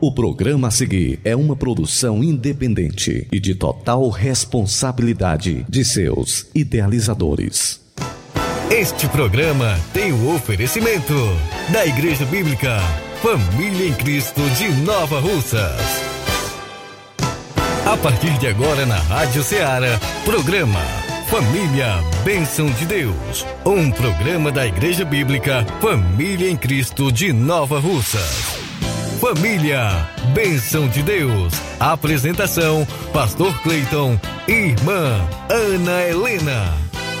O programa a seguir é uma produção independente e de total responsabilidade de seus idealizadores. Este programa tem o oferecimento da Igreja Bíblica Família em Cristo de Nova Russas. A partir de agora na Rádio Ceará, programa Família Bênção de Deus. Um programa da Igreja Bíblica Família em Cristo de Nova Russas. Família Bênção de Deus. Apresentação: Pastor Cleiton e Irmã Ana Helena.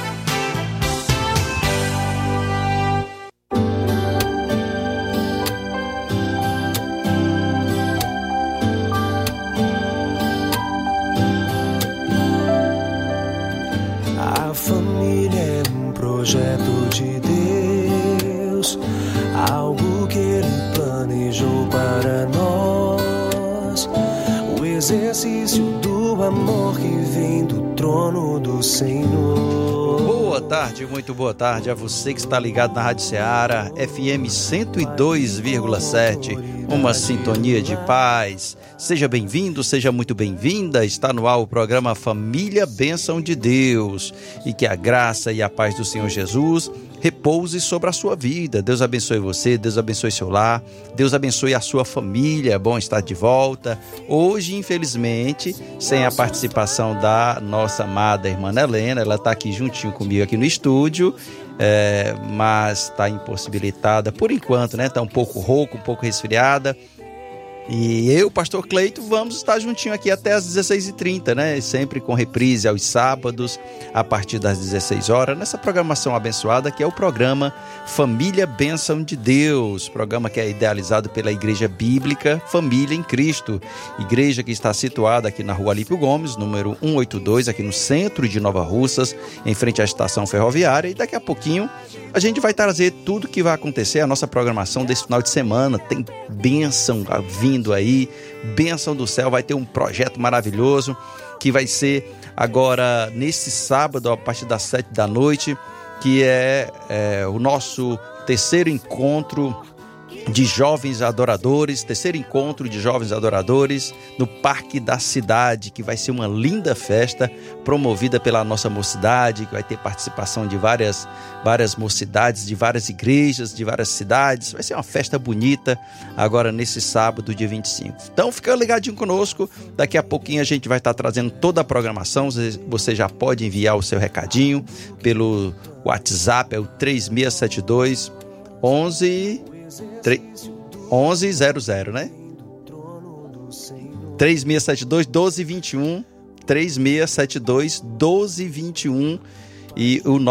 A família é um projeto de Deus, algo que Ele planejou para nós, o exercício do amor que vem do trono do Senhor. Boa tarde, muito boa tarde a você que está ligado na Rádio Ceará, FM 102,7, uma sintonia de paz. Seja bem-vindo, seja muito bem-vinda. Está no ar o programa Família Bênção de Deus. E que a graça e a paz do Senhor Jesus repouse sobre a sua vida. Deus abençoe você, Deus abençoe seu lar, Deus abençoe a sua família. É bom estar de volta. Hoje, infelizmente, sem a participação da nossa amada irmã Helena. Ela está aqui juntinho comigo aqui no estúdio, mas está impossibilitada por enquanto, né? Está um pouco rouca, um pouco resfriada. E eu, Pastor Cleiton, vamos estar juntinho aqui até às 16h30, né? Sempre com reprise aos sábados, a partir das 16 horas, nessa programação abençoada que é o programa Família Bênção de Deus, programa que é idealizado pela Igreja Bíblica Família em Cristo, igreja que está situada aqui na Rua Alípio Gomes, número 182, aqui no centro de Nova Russas, em frente à estação ferroviária. E daqui a pouquinho a gente vai trazer tudo que vai acontecer, a nossa programação desse final de semana. Tem bênção vindo aí, bênção do céu. Vai ter um projeto maravilhoso que vai ser agora nesse sábado a partir das 7 da noite, que é o nosso terceiro encontro de jovens adoradores, no Parque da Cidade, que vai ser uma linda festa promovida pela nossa mocidade, que vai ter participação de várias mocidades, de várias igrejas, de várias cidades. Vai ser uma festa bonita agora nesse sábado, dia 25. Então fica ligadinho conosco, daqui a pouquinho a gente vai estar trazendo toda a programação. Você já pode enviar o seu recadinho pelo WhatsApp, é o 3672 1100, né? 3672-1221, 3672-1221 e o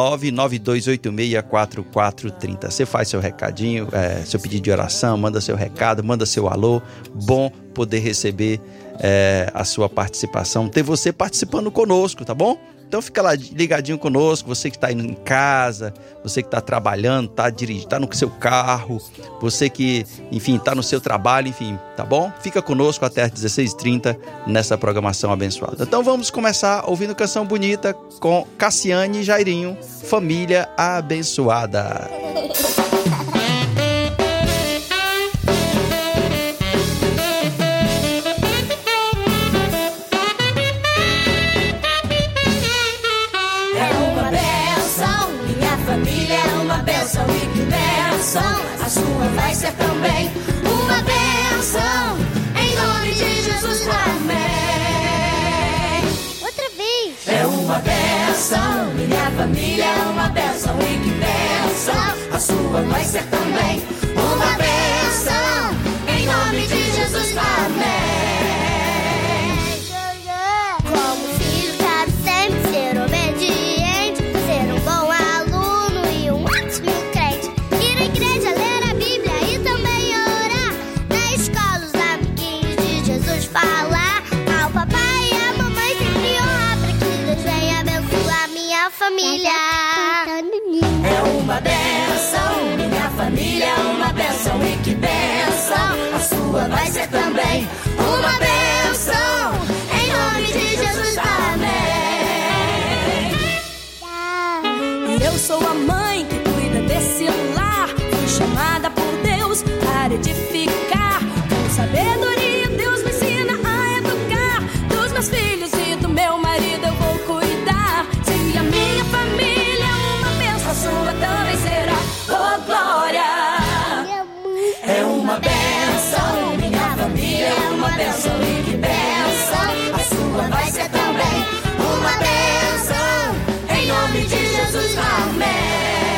992864430. Você faz seu recadinho, seu pedido de oração, manda seu recado, manda seu alô. Bom poder receber a sua participação, ter você participando conosco, tá bom? Então fica lá ligadinho conosco, você que está indo em casa, você que está trabalhando, está dirigindo, está no seu carro, você que, enfim, está no seu trabalho, enfim, tá bom? Fica conosco até às 16h30 nessa programação abençoada. Então vamos começar ouvindo canção bonita com Cassiane e Jairinho, Família Abençoada. A sua vai ser também uma bênção, em nome de Jesus, amém. Outra vez. É uma bênção, minha família é uma bênção, e que bênção, a sua vai ser também uma bênção, em nome de Jesus, amém. Como filho, quero sempre ser obediente, ser um bom aluno e um ótimo crente. Ir à igreja, ler a Bíblia e também orar. Na escola, os amiguinhos de Jesus falar. Ao papai e à mamãe sempre honrar, para que Deus venha abençoar minha família. É uma bênção, minha família é uma bênção, e que bênção, a sua vai ser também uma bênção, em nome de Jesus, amém. Eu sou a mãe que cuida desse lar, fui chamada por Deus para edificar, com sabedoria bênção e que bênção. A sua vai ser também uma bênção. Em nome de Jesus, amém.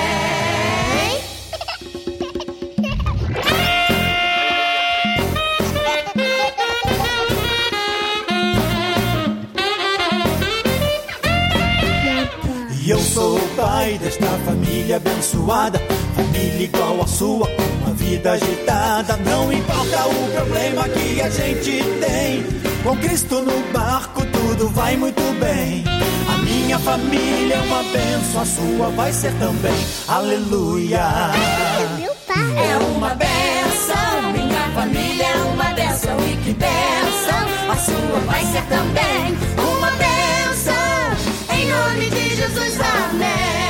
E eu sou o pai desta família abençoada, família igual a sua, com uma vida agitada. Não importa o problema que a gente tem, com Cristo no barco tudo vai muito bem. A minha família é uma bênção, a sua vai ser também. Aleluia. É uma bênção, minha família é uma bênção e que bênção. A sua vai ser também uma bênção. Em nome de Jesus, amém.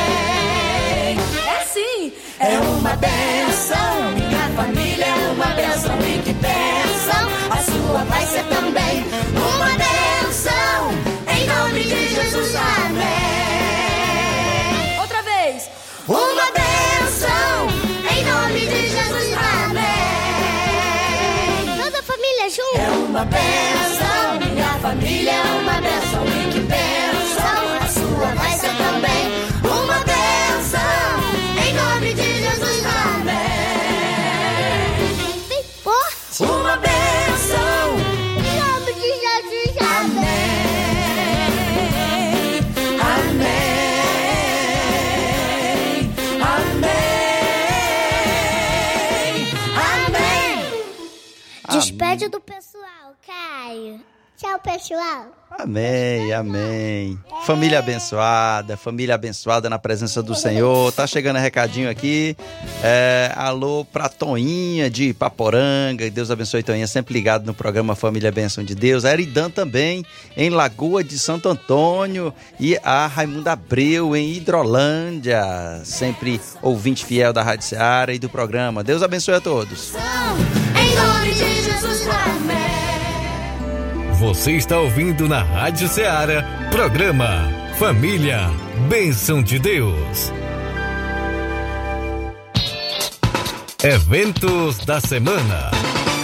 É sim, é uma bênção. Minha família é uma bênção e que bênção. A sua vai ser também uma bênção. Em nome de Jesus, amém. Outra vez. Uma bênção. Em nome de Jesus, amém. Toda a família junto. É uma bênção. Minha família é uma bênção e que bênção. A sua vai ser também uma bênção. Em nome de Jesus, amém. Bem forte. Uma bênção. Em nome de Jesus, amém. Despede do pessoal, Caio. Tchau, pessoal. Amém, amém. Família abençoada na presença do Senhor. Tá chegando recadinho aqui. Alô pra Toinha de Ipaporanga. Deus abençoe, Toinha, sempre ligado no programa Família Bênção de Deus. A Eridan também, em Lagoa de Santo Antônio. E a Raimunda Abreu, em Hidrolândia. Sempre ouvinte fiel da Rádio Seara e do programa. Deus abençoe a todos. Em nome de Jesus, amém. Você está ouvindo na Rádio Seara, programa Família Bênção de Deus. Eventos da semana.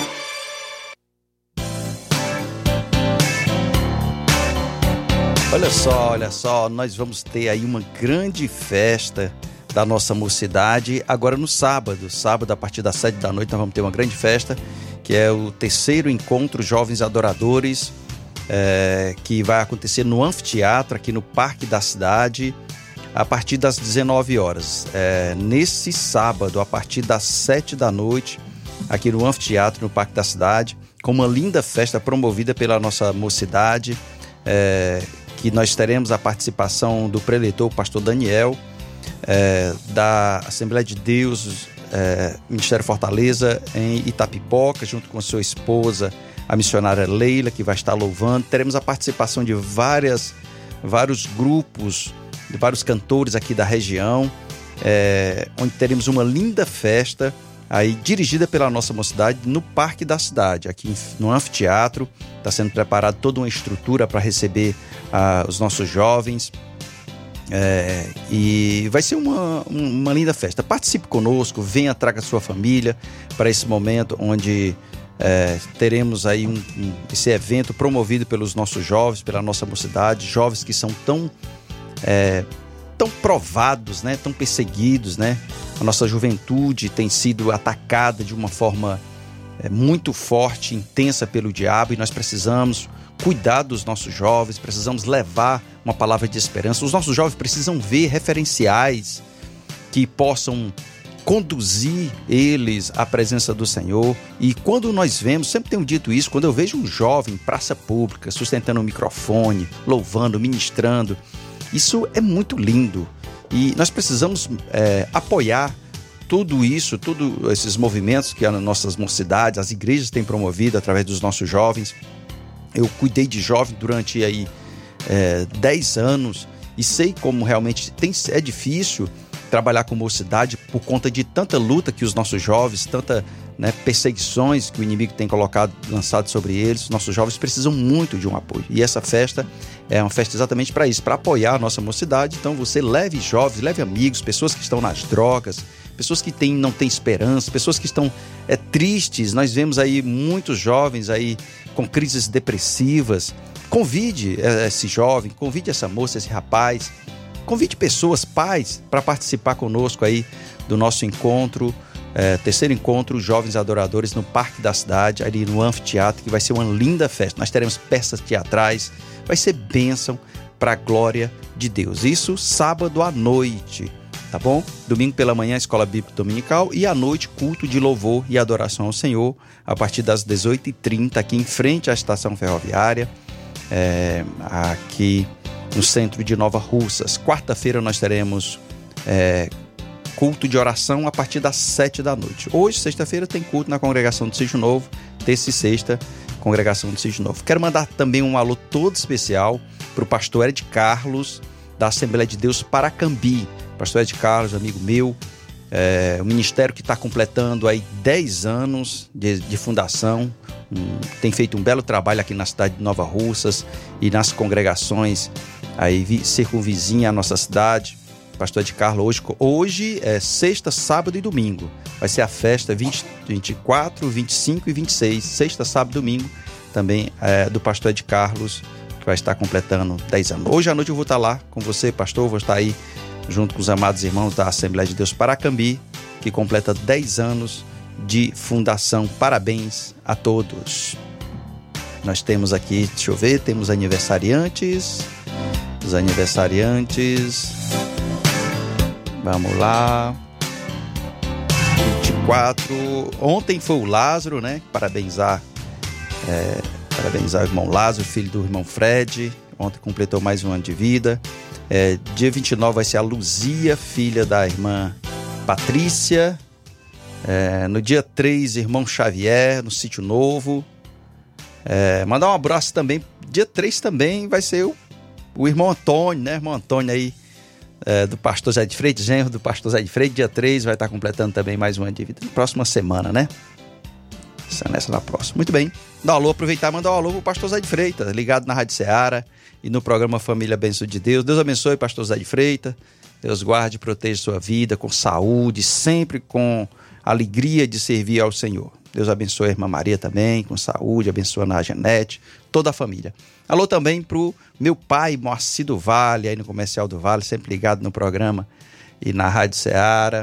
Olha só, nós vamos ter aí uma grande festa da nossa mocidade agora no sábado. Sábado, a partir das 7 da noite, nós vamos ter uma grande festa, que é o 3º Encontro Jovens Adoradores, que vai acontecer no Anfiteatro, aqui no Parque da Cidade, a partir das 19 horas. Nesse sábado, a partir das 7 da noite, aqui no Anfiteatro, no Parque da Cidade, com uma linda festa promovida pela nossa mocidade, que nós teremos a participação do preletor, o pastor Daniel, da Assembleia de Deus, Ministério Fortaleza, em Itapipoca, junto com sua esposa, a missionária Leila, que vai estar louvando. Teremos a participação de vários grupos, de vários cantores aqui da região, onde teremos uma linda festa aí dirigida pela nossa mocidade no Parque da Cidade, aqui no Anfiteatro. Está sendo preparada toda uma estrutura para receber os nossos jovens. E vai ser uma linda festa. Participe conosco, venha, traga sua família para esse momento onde teremos aí esse evento promovido pelos nossos jovens, pela nossa mocidade, jovens que são tão provados, né? Tão perseguidos, né? A nossa juventude tem sido atacada de uma forma muito forte, intensa pelo diabo, e nós precisamos cuidar dos nossos jovens, precisamos levar uma palavra de esperança. Os nossos jovens precisam ver referenciais que possam conduzir eles à presença do Senhor. E quando nós vemos, sempre tenho dito isso, quando eu vejo um jovem em praça pública, sustentando um microfone, louvando, ministrando, isso é muito lindo. E nós precisamos apoiar tudo isso, todos esses movimentos que as nossas mocidades, as igrejas têm promovido através dos nossos jovens. Eu cuidei de jovem durante aí 10 anos e sei como realmente é difícil trabalhar com mocidade por conta de tanta luta que os nossos jovens, tanta perseguições que o inimigo tem lançado sobre eles. Os nossos jovens precisam muito de um apoio. E essa festa é uma festa exatamente para isso, para apoiar a nossa mocidade. Então você leve jovens, leve amigos, pessoas que estão nas drogas, pessoas que não têm esperança, pessoas que estão tristes. Nós vemos aí muitos jovens aí com crises depressivas. Convide esse jovem, convide essa moça, esse rapaz, convide pessoas, pais, para participar conosco aí do nosso encontro, terceiro encontro Jovens Adoradores no Parque da Cidade, ali no anfiteatro, que vai ser uma linda festa. Nós teremos peças teatrais, vai ser bênção para a glória de Deus. Isso sábado à noite, tá bom? Domingo pela manhã, Escola Bíblica Dominical, e à noite, culto de louvor e adoração ao Senhor, a partir das 18h30, aqui em frente à estação ferroviária, aqui no centro de Nova Russas. Quarta-feira nós teremos culto de oração a partir das 7 da noite. Hoje, sexta-feira, tem culto na Congregação do Sítio Novo, terça e sexta, Congregação do Sítio Novo. Quero mandar também um alô todo especial para o pastor Ed Carlos, da Assembleia de Deus Paracambi. Pastor Ed Carlos, amigo meu, o ministério que está completando aí 10 anos de fundação, tem feito um belo trabalho aqui na cidade de Nova Russas e nas congregações aí circunvizinha à nossa cidade. Pastor Ed Carlos, hoje é sexta, sábado e domingo. Vai ser a festa 24, 25 e 26, sexta, sábado e domingo, também do pastor Ed Carlos, que vai estar completando 10 anos. Hoje à noite eu vou estar lá com você, pastor, vou estar aí junto com os amados irmãos da Assembleia de Deus Paracambi, que completa 10 anos de fundação. Parabéns a todos. Nós temos aqui, deixa eu ver, temos aniversariantes. Os aniversariantes. Vamos lá. 24. Ontem foi o Lázaro, né? Parabenizar o irmão Lázaro, filho do irmão Fred. Ontem completou mais um ano de vida. Dia 29 vai ser a Luzia, filha da irmã Patrícia. No dia 3, irmão Xavier, no Sítio Novo. Mandar um abraço também. Dia 3 também vai ser o irmão Antônio, né? Irmão Antônio aí, do pastor Zé de Freitas, genro do pastor Zé de Freitas. Dia 3 vai estar completando também mais um ano de vida. Na próxima semana, né? Nessa na próxima. Muito bem. Dá um alô, aproveitar e mandar um alô pro pastor Zé de Freitas, ligado na Rádio Ceará e no programa Família Bênção de Deus. Deus abençoe o pastor Zé de Freitas. Deus guarde e proteja sua vida com saúde, sempre com alegria de servir ao Senhor. Deus abençoe a irmã Maria também, com saúde, abençoando a Janete, toda a família. Alô também pro meu pai, Moacir do Vale, aí no Comercial do Vale, sempre ligado no programa e na Rádio Ceará.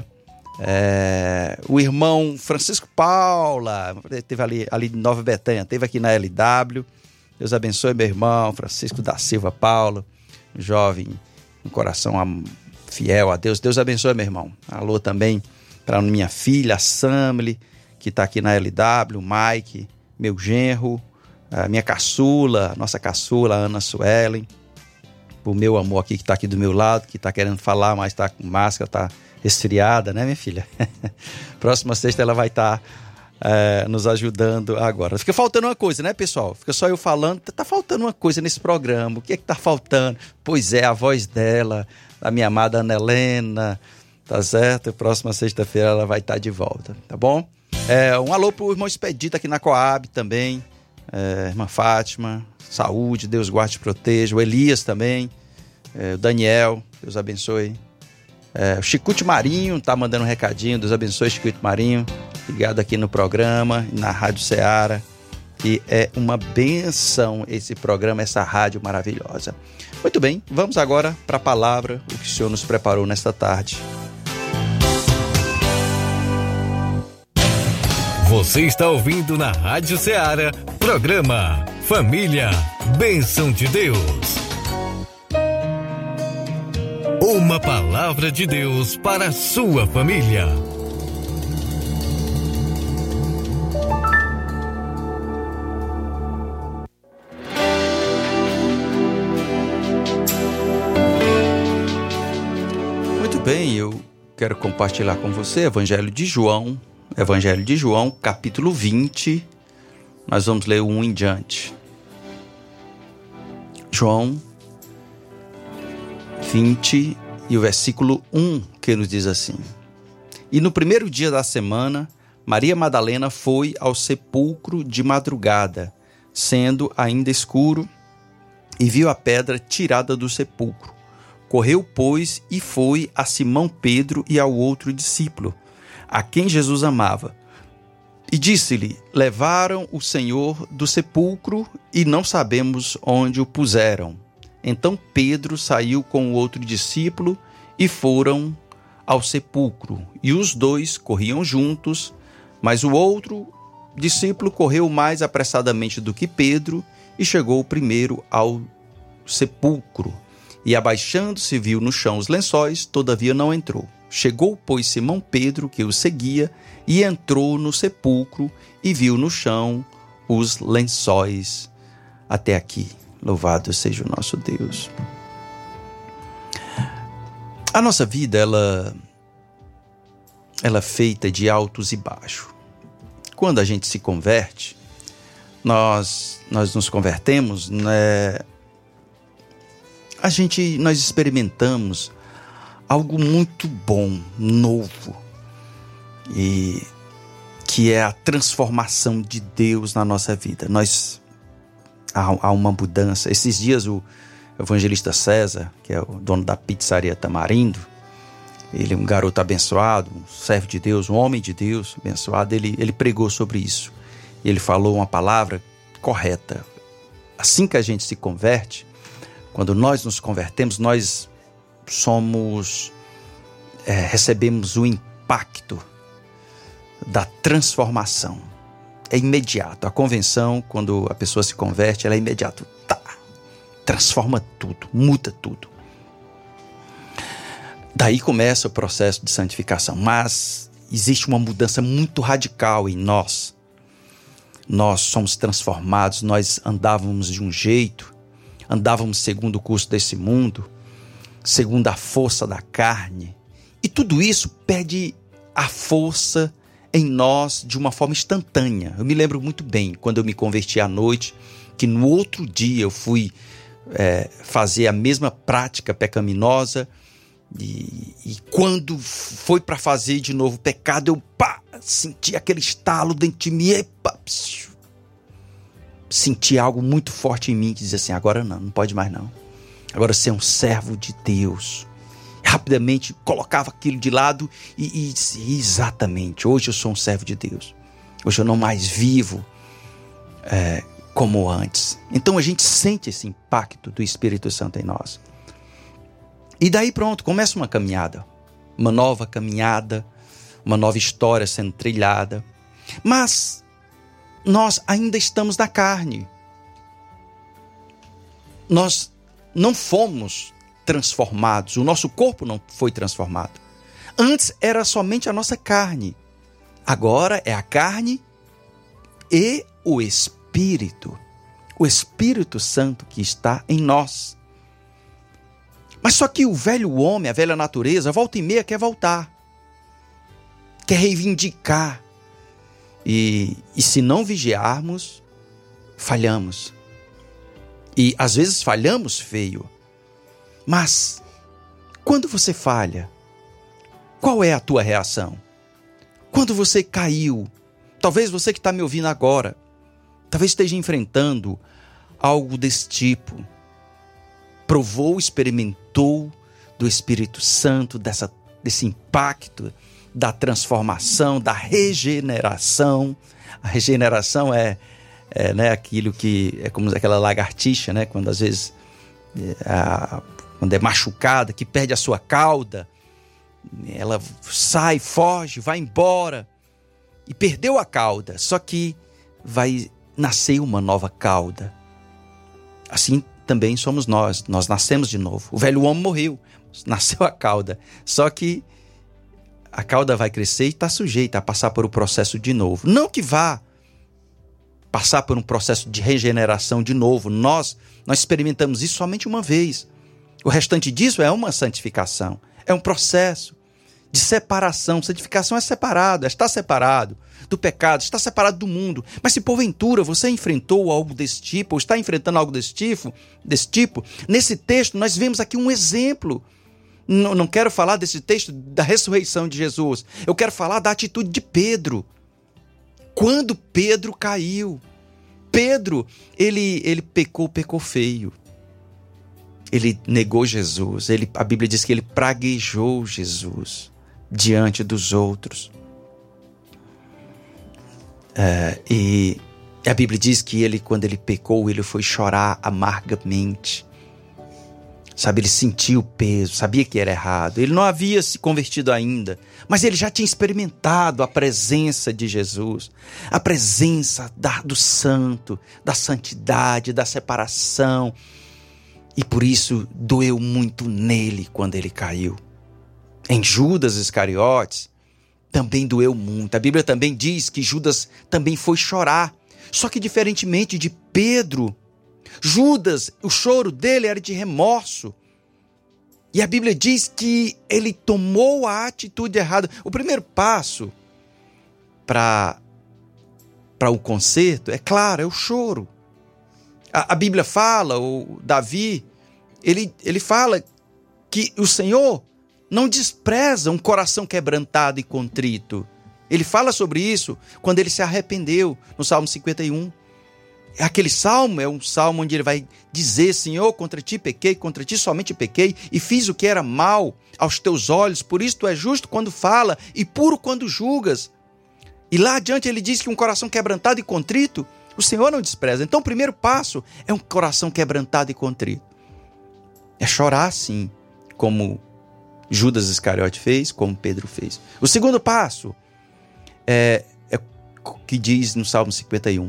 O irmão Francisco Paula, teve ali de Nova Betânia, teve aqui na LW. Deus abençoe meu irmão Francisco da Silva Paulo, jovem, um coração fiel a Deus. Deus abençoe meu irmão. Alô também para minha filha, a Samly, que está aqui na LW, o Mike, meu genro, a minha caçula, nossa caçula, Ana Suelen, o meu amor aqui que está aqui do meu lado, que está querendo falar, mas está com máscara, está resfriada, né, minha filha? Próxima sexta ela vai estar nos ajudando agora. Fica faltando uma coisa, né, pessoal? Fica só eu falando, tá faltando uma coisa nesse programa. O que é que tá faltando? Pois é, a voz dela, da minha amada Ana Helena, tá certo? Próxima sexta-feira ela vai estar de volta, tá bom? Um alô pro irmão Expedito aqui na Coab também, irmã Fátima, saúde, Deus guarde e proteja. O Elias também, o Daniel, Deus abençoe. O Chicute Marinho tá mandando um recadinho, Deus abençoe, Chicute Marinho, ligado aqui no programa, na Rádio Ceará, que é uma benção esse programa, essa rádio maravilhosa. Muito bem, vamos agora para a palavra, o que o Senhor nos preparou nesta tarde. Você está ouvindo na Rádio Ceará, programa Família, Bênção de Deus. Uma palavra de Deus para a sua família. Muito bem, eu quero compartilhar com você Evangelho de João, capítulo 20. Nós vamos ler o 1 em diante. João 20 e o versículo 1, que nos diz assim: E no primeiro dia da semana, Maria Madalena foi ao sepulcro de madrugada, sendo ainda escuro, e viu a pedra tirada do sepulcro. Correu, pois, e foi a Simão Pedro e ao outro discípulo, a quem Jesus amava, E disse-lhe: levaram o Senhor do sepulcro e não sabemos onde o puseram. Então Pedro saiu com o outro discípulo e foram ao sepulcro. E os dois corriam juntos, mas o outro discípulo correu mais apressadamente do que Pedro e chegou primeiro ao sepulcro. E abaixando-se viu no chão os lençóis, todavia não entrou. Chegou, pois, Simão Pedro, que o seguia, e entrou no sepulcro e viu no chão os lençóis. Até aqui, louvado seja o nosso Deus. A nossa vida, ela é feita de altos e baixos. Quando a gente se converte, nós nos convertemos, né? Nós experimentamos algo muito bom, novo, e que é a transformação de Deus na nossa vida. Há uma mudança. Esses dias o evangelista César, que é o dono da pizzaria Tamarindo, ele é um garoto abençoado, um servo de Deus, um homem de Deus abençoado, ele pregou sobre isso. Ele falou uma palavra correta. Assim que a gente se converte, quando nós nos convertemos, nós recebemos o impacto da transformação. É imediato. A convenção, quando a pessoa se converte, ela é imediato. Transforma tudo, muda tudo. Daí começa o processo de santificação. Mas existe uma mudança muito radical em nós. Nós somos transformados, nós andávamos de um jeito, andávamos segundo o curso desse mundo, segundo a força da carne. E tudo isso perde a força em nós de uma forma instantânea. Eu me lembro muito bem, quando eu me converti à noite, que no outro dia eu fui fazer a mesma prática pecaminosa, e quando foi para fazer de novo o pecado, eu senti aquele estalo dentro de mim, senti algo muito forte em mim, que dizia assim: agora não pode mais não. Agora você é um servo de Deus. Rapidamente colocava aquilo de lado e exatamente, hoje eu sou um servo de Deus. Hoje eu não mais vivo como antes. Então a gente sente esse impacto do Espírito Santo em nós. E daí pronto, começa uma caminhada. Uma nova caminhada, uma nova história sendo trilhada. Mas nós ainda estamos na carne. Nós não fomos transformados, o nosso corpo não foi transformado. Antes era somente a nossa carne. Agora é a carne e o Espírito. O Espírito Santo que está em nós. Mas só que o velho homem, a velha natureza, volta e meia quer voltar. Quer reivindicar. E se não vigiarmos, falhamos. E às vezes falhamos feio. Mas, quando você falha, qual é a tua reação? Quando você caiu, talvez você que está me ouvindo agora, talvez esteja enfrentando algo desse tipo. Provou, experimentou do Espírito Santo, desse impacto, da transformação, da regeneração. A regeneração é aquilo que é como aquela lagartixa, né? Quando às vezes quando é machucada, que perde a sua cauda, ela sai, foge, vai embora e perdeu a cauda, só que vai nascer uma nova cauda. Assim também somos nós nascemos de novo. O velho homem morreu, nasceu a cauda, só que a cauda vai crescer e está sujeita a passar por um processo de novo. Não que vá passar por um processo de regeneração de novo. Nós experimentamos isso somente uma vez. O restante disso é uma santificação. É um processo de separação. Santificação é separado, está separado do pecado, está separado do mundo. Mas se porventura você enfrentou algo desse tipo, ou está enfrentando algo desse tipo, nesse texto nós vemos aqui um exemplo. Não quero falar desse texto da ressurreição de Jesus. Eu quero falar da atitude de Pedro. Quando Pedro caiu, Pedro, ele pecou feio. Ele negou Jesus. A Bíblia diz que ele praguejou Jesus diante dos outros. E a Bíblia diz que ele, quando ele pecou, ele foi chorar amargamente. Sabe, ele sentiu o peso, sabia que era errado. Ele não havia se convertido ainda, mas ele já tinha experimentado a presença de Jesus, a presença do santo, da santidade, da separação. E por isso doeu muito nele quando ele caiu. Em Judas Iscariotes também doeu muito. A Bíblia também diz que Judas também foi chorar. Só que diferentemente de Pedro, Judas, o choro dele era de remorso. E a Bíblia diz que ele tomou a atitude errada. O primeiro passo para o conserto, é claro, é o choro. A Bíblia fala, o Davi, ele fala que o Senhor não despreza um coração quebrantado e contrito. Ele fala sobre isso quando ele se arrependeu, no Salmo 51. Aquele salmo é um salmo onde ele vai dizer: Senhor, contra ti pequei, contra ti somente pequei, e fiz o que era mal aos teus olhos, por isso tu és justo quando fala e puro quando julgas. E lá adiante ele diz que um coração quebrantado e contrito, o Senhor não despreza. Então o primeiro passo é um coração quebrantado e contrito. É chorar sim, como Judas Iscariote fez, como Pedro fez. O segundo passo é o que diz no Salmo 51.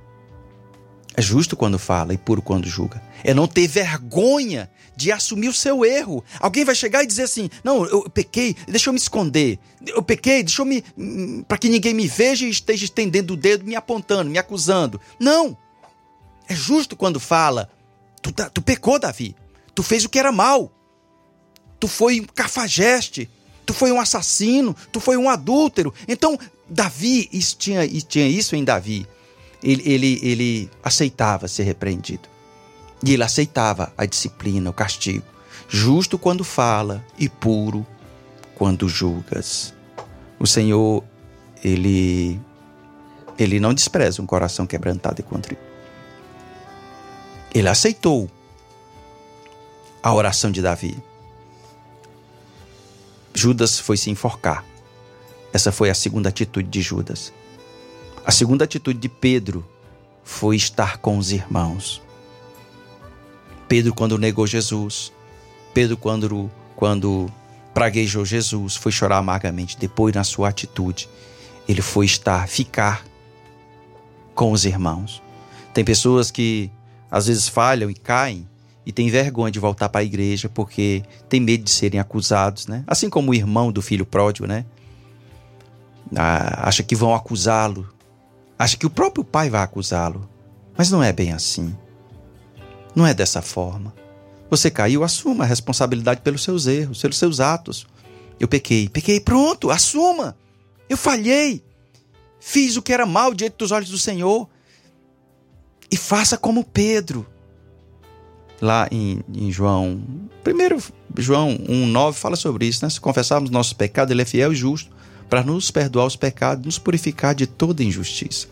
É justo quando fala e puro quando julga. É não ter vergonha de assumir o seu erro. Alguém vai chegar e dizer assim: não, eu pequei, deixa eu me esconder. Eu pequei, deixa eu para que ninguém me veja e esteja estendendo o dedo, me apontando, me acusando. Não. É justo quando fala: tu pecou, Davi. Tu fez o que era mal. Tu foi um cafajeste. Tu foi um assassino. Tu foi um adúltero. Então, Davi, tinha isso em Davi. Ele aceitava ser repreendido. E ele aceitava a disciplina, o castigo. Justo quando fala e puro quando julgas. O Senhor, ele não despreza um coração quebrantado e contrito. Ele aceitou a oração de Davi. Judas foi se enforcar. Essa foi a segunda atitude de Judas. A segunda atitude de Pedro foi estar com os irmãos. Pedro, quando negou Jesus, Pedro, quando praguejou Jesus, foi chorar amargamente. Depois, na sua atitude, ele foi ficar com os irmãos. Tem pessoas que às vezes falham e caem e têm vergonha de voltar para a igreja porque tem medo de serem acusados, né? Assim como o irmão do filho pródigo, né? Acha que vão acusá-lo. Acha que o próprio pai vai acusá-lo. Mas não é bem assim. Não é dessa forma. Você caiu, assuma a responsabilidade pelos seus erros, pelos seus atos. Eu pequei, pronto, assuma. Eu falhei. Fiz o que era mal diante dos olhos do Senhor. E faça como Pedro. Lá em João 1,9 fala sobre isso, né? Se confessarmos nossos pecados, ele é fiel e justo para nos perdoar os pecados, nos purificar de toda injustiça.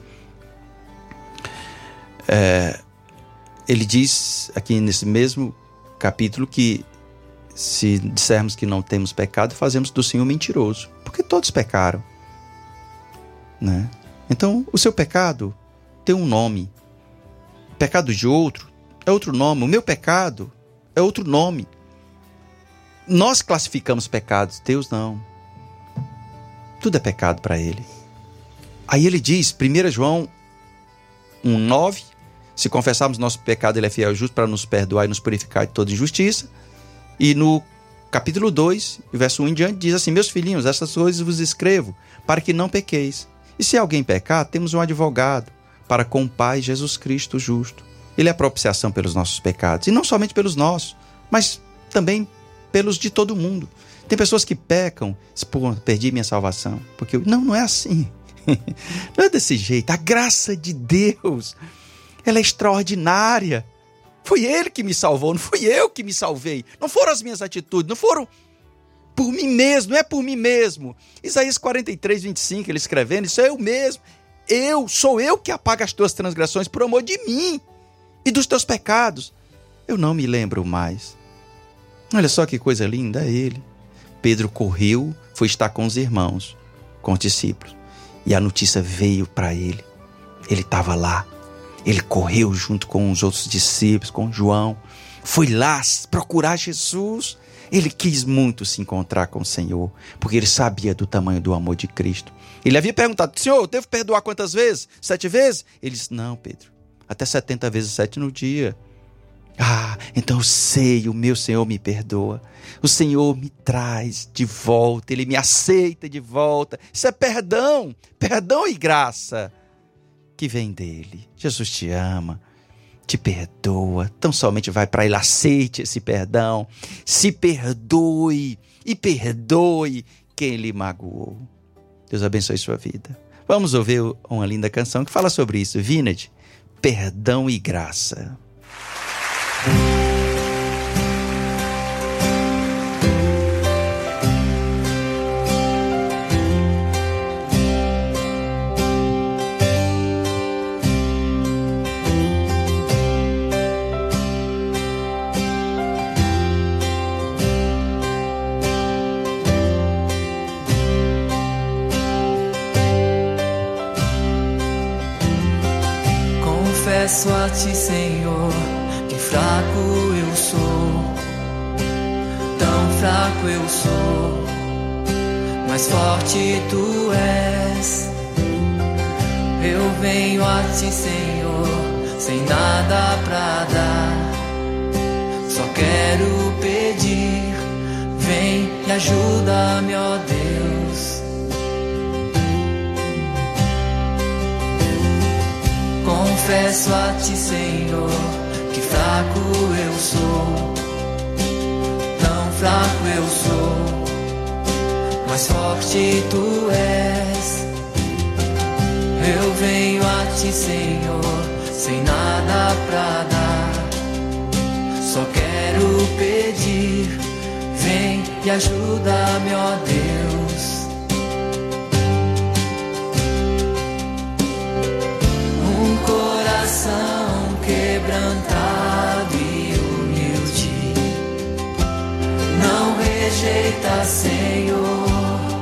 Ele diz aqui nesse mesmo capítulo que se dissermos que não temos pecado, fazemos do Senhor mentiroso, porque todos pecaram, né? Então, o seu pecado tem um nome. O pecado de outro é outro nome. O meu pecado é outro nome. Nós classificamos pecados, Deus não. Tudo é pecado para ele. Aí ele diz, 1 João 1,9, se confessarmos nosso pecado, ele é fiel e justo para nos perdoar e nos purificar de toda injustiça. E no capítulo 2, verso 1 em diante, diz assim: meus filhinhos, essas coisas vos escrevo para que não pequeis. E se alguém pecar, temos um advogado para com o Pai, Jesus Cristo justo. Ele é a propiciação pelos nossos pecados. E não somente pelos nossos, mas também pelos de todo mundo. Tem pessoas que pecam, pô, perdi minha salvação. Porque não é assim. Não é desse jeito. A graça de Deus, ela é extraordinária. Foi Ele que me salvou, não fui eu que me salvei. Não foram as minhas atitudes, não foram por mim mesmo, não é por mim mesmo. Isaías 43, 25, ele escrevendo, isso é eu mesmo. Sou eu que apago as tuas transgressões por amor de mim e dos teus pecados. Eu não me lembro mais. Olha só que coisa linda, é Ele. Pedro correu, foi estar com os irmãos, com os discípulos. E a notícia veio para ele. Ele estava lá. Ele correu junto com os outros discípulos, com João. Foi lá procurar Jesus. Ele quis muito se encontrar com o Senhor, porque ele sabia do tamanho do amor de Cristo. Ele havia perguntado: Senhor, devo perdoar quantas vezes? 7 vezes? Ele disse: não, Pedro, até 70 vezes 7 no dia. Ah, então eu sei, o meu Senhor me perdoa. O Senhor me traz de volta, Ele me aceita de volta. Isso é perdão, perdão e graça que vem dEle. Jesus te ama, te perdoa. Tão somente vai para Ele, aceite esse perdão. Se perdoe e perdoe quem lhe magoou. Deus abençoe sua vida. Vamos ouvir uma linda canção que fala sobre isso. Vined, perdão e graça. Confesso a ti, Senhor, que fraco eu sou, tão fraco eu sou, mas forte tu és. Eu venho a ti, Senhor, sem nada pra dar, só quero pedir, vem e ajuda-me, ó Deus. Confesso a ti, Senhor, que fraco eu sou, tão fraco eu sou, mas forte tu és. Eu venho a ti, Senhor, sem nada pra dar, só quero pedir, vem e ajuda-me, ó Deus. Coração quebrantado e humilde, não rejeita, Senhor.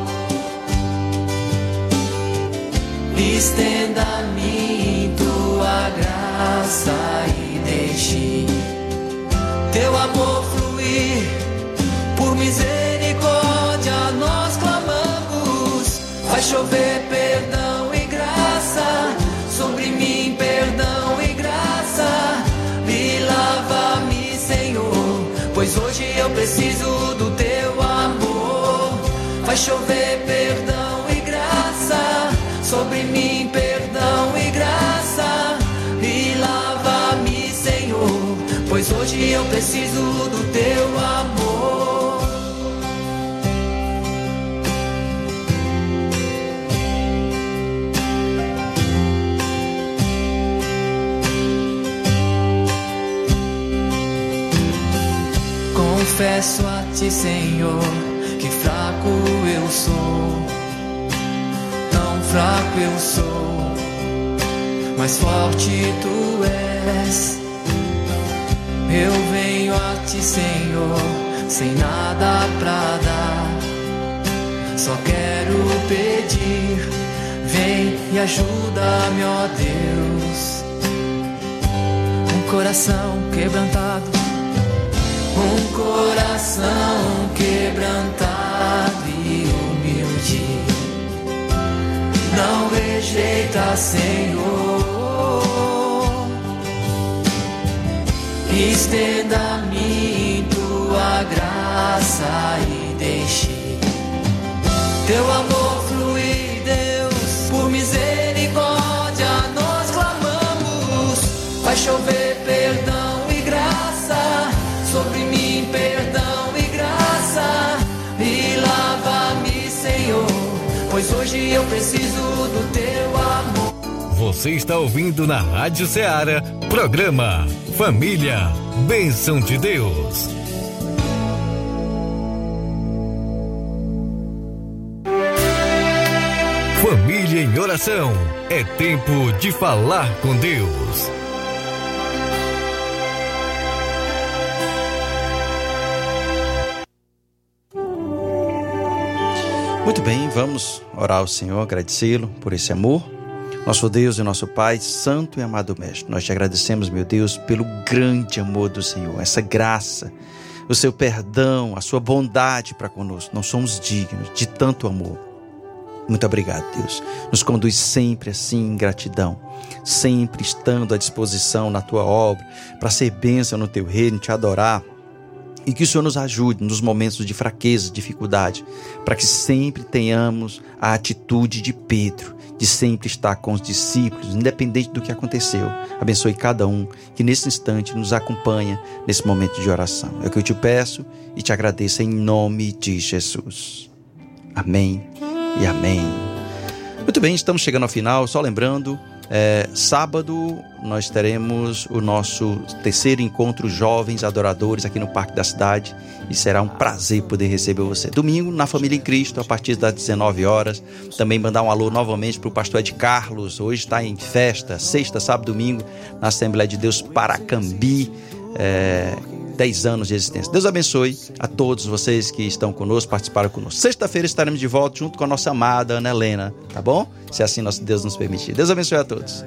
Estenda a mim tua graça e deixe teu amor fluir. Por misericórdia nós clamamos, vai chover perdão e graça sobre mim, perdão e graça. Me lava-me, Senhor, pois hoje eu preciso do teu amor. Vai chover perdão e graça sobre mim, perdão e graça. Me lava-me, Senhor, pois hoje eu preciso do teu amor. Confesso a ti, Senhor, que fraco eu sou, tão fraco eu sou, mas forte tu és. Eu venho a ti, Senhor, sem nada pra dar, só quero pedir, vem e ajuda-me, ó Deus. Um coração quebrantado, um coração quebrantado e humilde, não rejeita, Senhor. Estenda a mim tua graça e deixe teu amor fluir, Deus. Por misericórdia nós clamamos, vai chover perdão e graça sobre mim, perdão e graça. Me lava-me, Senhor, pois hoje eu preciso do teu amor. Você está ouvindo na Rádio Ceará, programa Família, Bênção de Deus. Família em oração, é tempo de falar com Deus. Muito bem, vamos orar ao Senhor, agradecê-lo por esse amor. Nosso Deus e nosso Pai, santo e amado Mestre, nós te agradecemos, meu Deus, pelo grande amor do Senhor, essa graça, o seu perdão, a sua bondade para conosco. Não somos dignos de tanto amor. Muito obrigado, Deus. Nos conduz sempre assim em gratidão, sempre estando à disposição na tua obra, para ser bênção no teu reino, te adorar. E que o Senhor nos ajude nos momentos de fraqueza, dificuldade, para que sempre tenhamos a atitude de Pedro, de sempre estar com os discípulos, independente do que aconteceu. Abençoe cada um que nesse instante nos acompanha nesse momento de oração. É o que eu te peço e te agradeço em nome de Jesus. Amém e amém. Muito bem, estamos chegando ao final, só lembrando, sábado nós teremos o nosso terceiro encontro Jovens Adoradores aqui no Parque da Cidade e será um prazer poder receber você. Domingo, na Família em Cristo, a partir das 19 horas. Também mandar um alô novamente para o pastor Ed Carlos, hoje está em festa, sexta, sábado, domingo, na Assembleia de Deus Paracambi, 10 anos de existência. Deus abençoe a todos vocês que estão conosco, participaram conosco. Sexta-feira estaremos de volta junto com a nossa amada Ana Helena, tá bom? Se assim nosso Deus nos permitir. Deus abençoe a todos.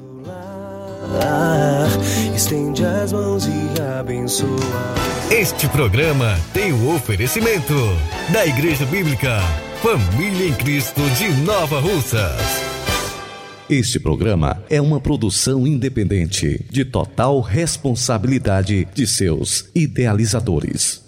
Estende as mãos e abençoa. Este programa tem o oferecimento da Igreja Bíblica Família em Cristo de Nova Russas. Este programa é uma produção independente, de total responsabilidade de seus idealizadores.